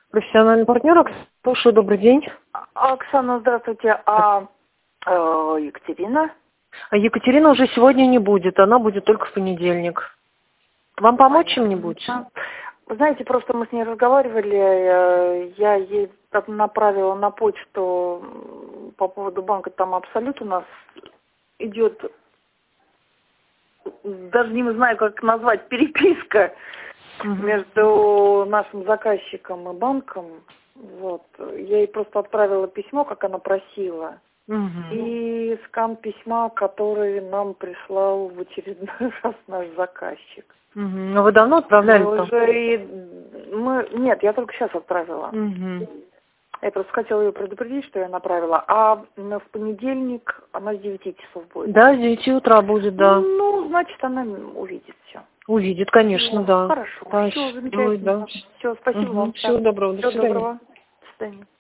Профессиональный партнер. Слушаю, добрый день. Оксана, здравствуйте. Екатерина? А Екатерина уже сегодня не будет, она будет только в понедельник. Вам помочь чем-нибудь? Вы знаете, просто мы с ней разговаривали, я ей направила на почту по поводу банка, там Абсолют у нас идет, даже не знаю, как назвать, переписка между нашим заказчиком и банком. Вот. Я ей просто отправила письмо, как она просила. И скан письма, который нам прислал в очередной раз наш заказчик. Но вы давно отправляли Нет, я только сейчас отправила. Я просто хотела ее предупредить, что я направила. А в понедельник она с 9 часов будет. Да, с 9 утра будет, да. Ну, значит, она увидит все. Увидит, конечно, да. Хорошо. Да, Все, замечательно. да. Все, спасибо вам. Всего доброго. До Всего свидания. доброго. До свидания.